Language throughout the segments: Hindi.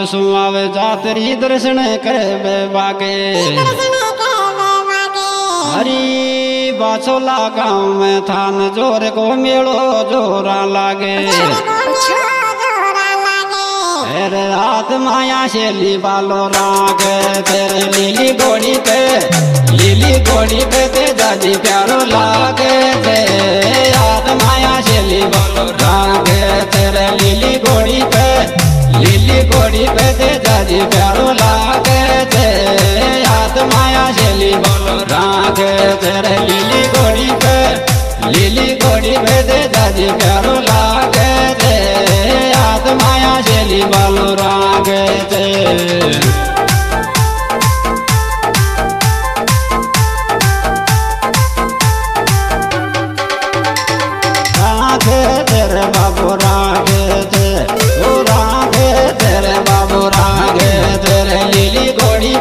सुआवे जातरी दर्शन करे बागे। हरी बाछोला गाँव में थान जोर को मेड़ो जोरा लागे। तेरे हाथ माया शेली बालो राग तेरे लीली घोड़ी पे ते जाजी प्यारो लागे। तेरे हाथ माया शेली बालो राग तेरे लीली घोड़ी पे ते जाजी प्यारो लागे। तेरे हाथ माया शेली बालो राग तेरे लीली घोड़ी पे ते जाजी प्यारो लागे। तेरे हाथ माया शेली बालो राग ते तेरे बाबू रागे थे ओ रागे तेरे बाबू रागे तेरे लीली घोड़ी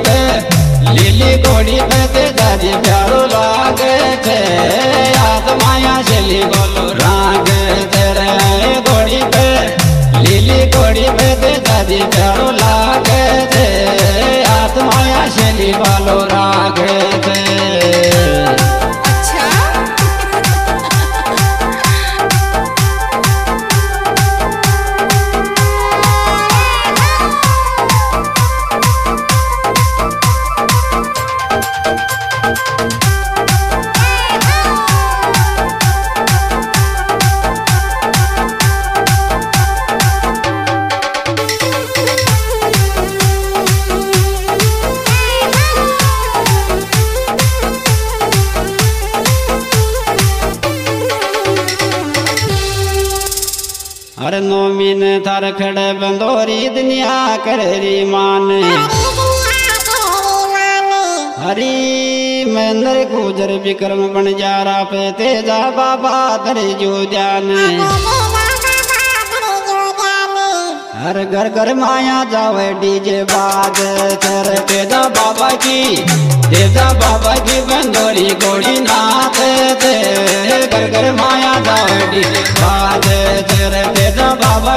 पे ते जाजी प्यारो लागे। थे हाथ माया शेली बोलो रागे तेरे घोड़ी पे ते जाजी प्यारो लागे। थे हाथ माया शेली बोलो रागे थे। अरे नोमी ने थार खड़े बंदोरी दुनिया करेरी मान। हरी महेंद्र गुजर विक्रम बन जा रहा पे तेजा बाबा धरे जो ध्यान। हर घर घर माया जावे डीजे बाज तेरे तेजा बाबा की बंदोरी घोड़ी नाच ते। घर घर माया जावे डीजे बाज तेरे तेजा बाबा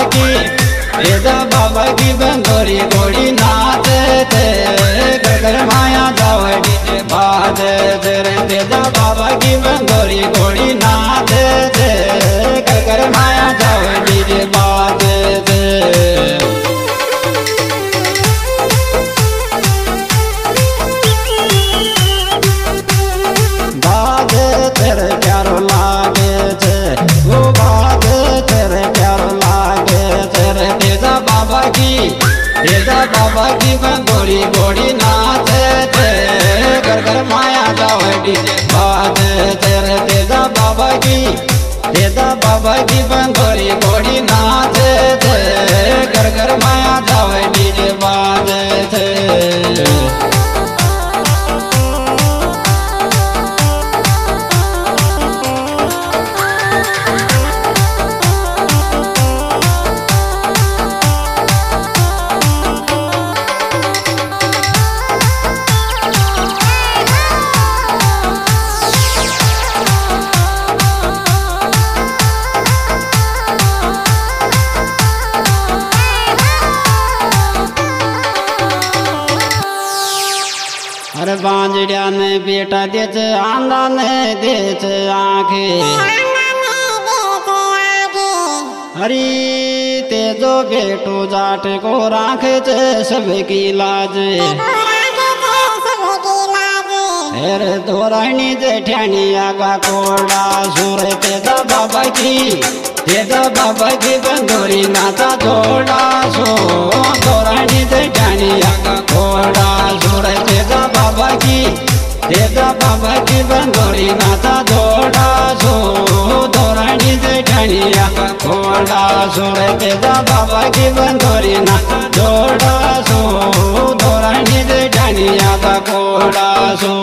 की बंदोरी घोड़ी नाच ते। घर घर माया जावे डीजे बाज तेरे तेजा बाबा की बंदोरी घोड़ी नाच ते। घर घर माया जावे डीजे बाज ते। तेरे प्यारो लागे थे वो बात तेरे प्यारो लागे। तेरे तेजा बाबा की बंदोरी घोड़ी नाचे थे। घर घर माया जावे डीजे बाज तेरे तेजा बाबा की बंदोरी घोड़ी नाचे थे। घर घर माया जावे डीजे बाज थे। अरे बांजड़िया ने बेटा देच आंदा ने देच आंखे। हरी तेजो बेटो जाट को राखे चे सबकी लाज। अरे धोरानी जेठानी आगा कोड़ा सुर तेजा बाबा की बंदोरी नाचा जोड़ा सो। धोरानी जेठानी आगा कोड़ा सुर तेजा बाबा की बंदोरी नाचा जोड़ा सो। धोरानी जेठानी आगा कोड़ा सुर तेजा बाबा की बंदोरी नाचा जोड़ा सो। धोरानी जेठानी आगा कोड़ा सो।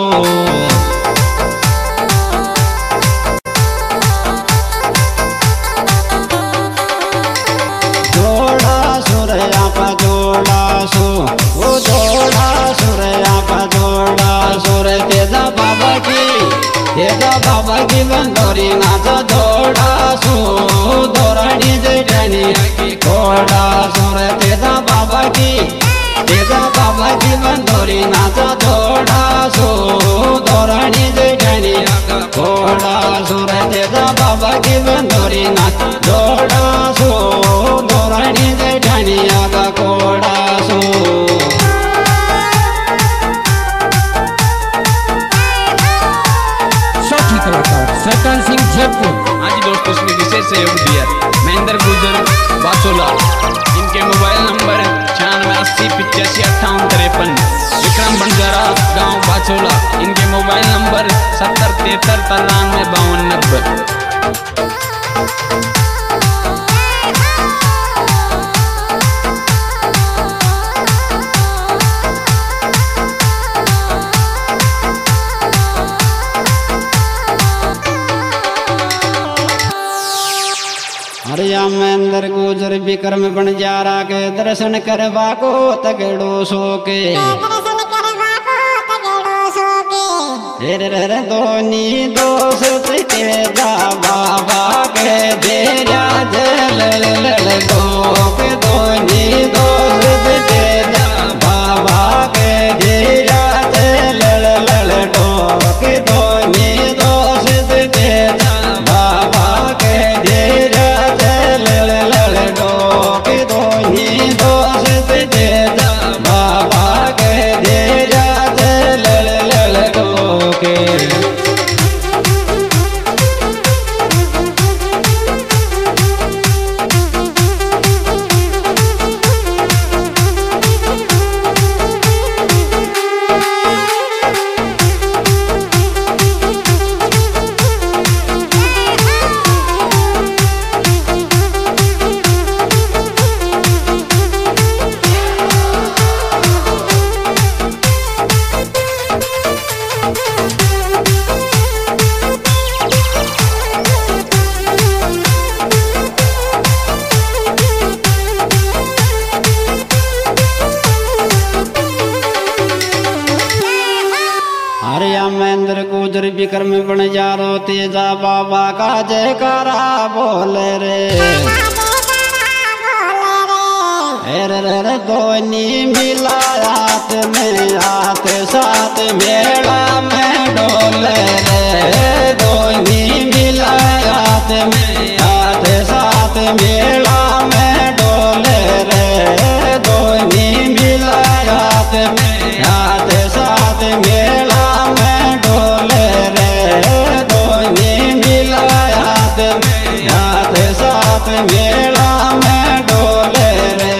बाबा की बंदोरी नाचा जोड़ा सो। धोरानी जेठानी की कोड़ा सुर तेजा बाबा की नाचा जोड़ा सो दोरानी जेठानी घोड़ा सुर तेजा बाबा की बंदोरी नाच जोड़ा सो दोरानी जेठानी आगा घोड़ा सो। सरकार सिंह जयपुर। हाँ जी दोस्तों, इसमें विशेष सहयोग दिया महेंद्र गुजर बाचोला। इनके मोबाइल नंबर 9680855853। विक्रम बंजारा गांव बाचोला। इनके मोबाइल नंबर 7073935290। हरिया महेंद्र गुजर विक्रम बंजारा के दर्शन करवा को तगड़ो सो के दोनी दोस्त तेजा बाबा के देरा जल दो के दोनी दोस्त तेजा बाबा के देरा जल दो के दोनी दोस्त तेजा बाबा के देरा महेंद्र गुजर विक्रम बंजारा तेजा बाबा का जयकारा बोले रे। दोनी मिला हाथ में हाथ साथ मेला में डोले रे। दोनी मिला हाथ में हाथ साथ मेला में डोले रे। दोनी मिला हाथ में हाथ साथ मेला में डोले रे। दोनी मिला हाथ में हाथ साथ मेला में डोले रे।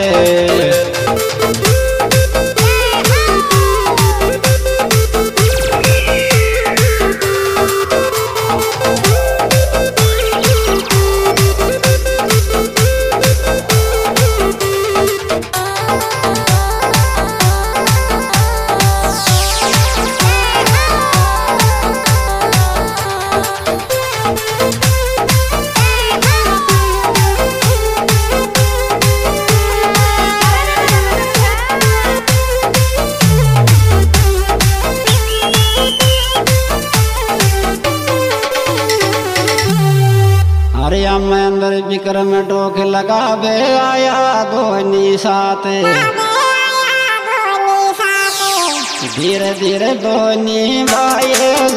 हरिया महेंद्र विक्रम टोक लगावे आया दोनी साथ। धीरे धीरे दोनी भाई